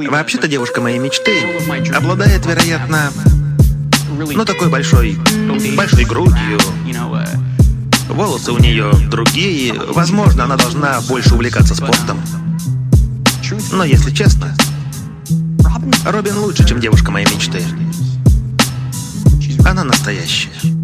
Вообще-то девушка моей мечты обладает, вероятно, такой большой грудью. Волосы у нее другие. Возможно, она должна больше увлекаться спортом. Но если честно, Робин лучше, чем девушка моей мечты. Она настоящая.